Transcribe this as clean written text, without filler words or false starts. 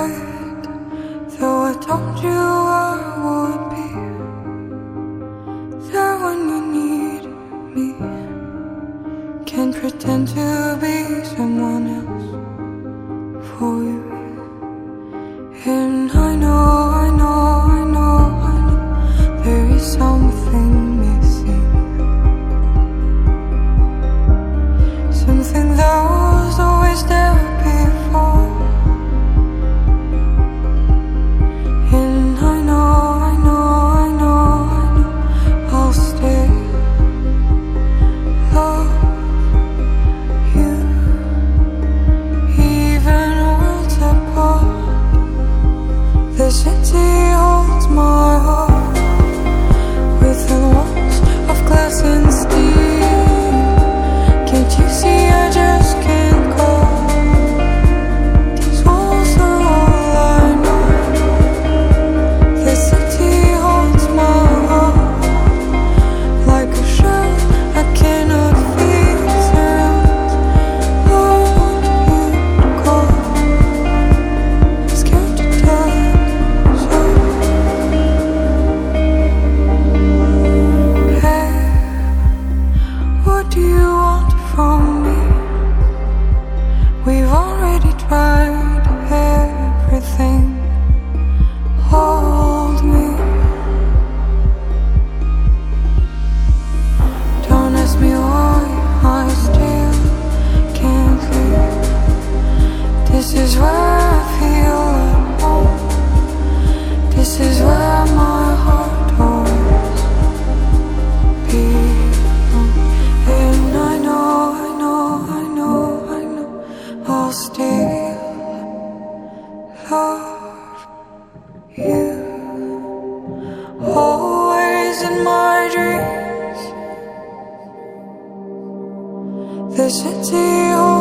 right. Though I told you I would be there when you need me. Can't pretend to be someone else for you. And I know, there is something missing. Something that was always there before. And I know, I'll still love you, even worlds apart. The city holds my heart within walls of glass and steel. Can't you see I just can't go? These walls are all I know. The city holds my heart like a shell I cannot fix around. I want you to go. Scared to touch you. Hey, what do you want from me? We've already tried everything. Hold me. Don't ask me why I still can't leave. This is where I feel at home. This is where my heart always belongs. And I know, I'll still love you. Always in my dreams. The city